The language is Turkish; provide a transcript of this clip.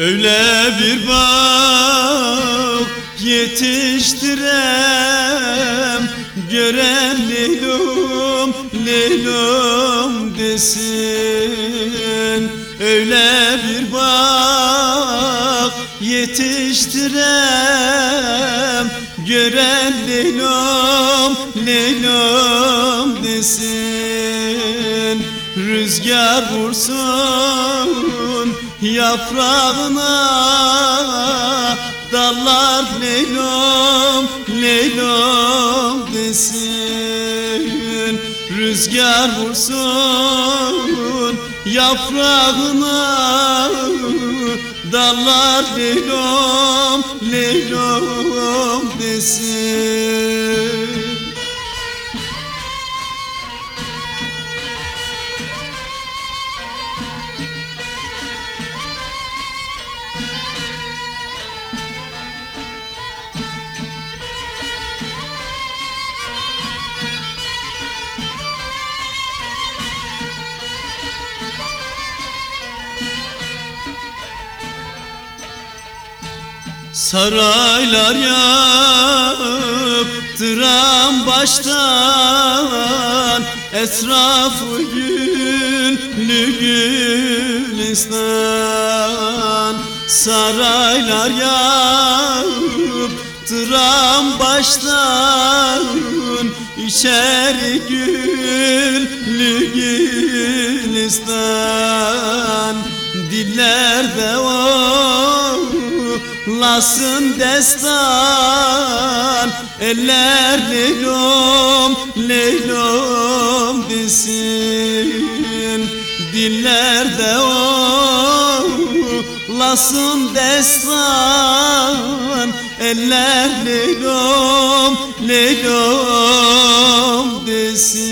Öyle bir bağ yetiştirem, gören Leylom, Leylom desin. Öyle bir bağ yetiştirem, gören Leylom, Leylom desin. Rüzgar vursun yaprağına, dallar Leylom, Leylom desin. Rüzgar vursun yaprağına, dallar Leylom, Leylom desin. Saraylar yaptıran baştan, etrafı güllü gülistan. Saraylar yaptıran baştan, içeri güllü gülistan. Dillerde lasın destan, eller Leylom, Leylom desin. Dillerde lasın destan, eller Leylom, Leylom desin.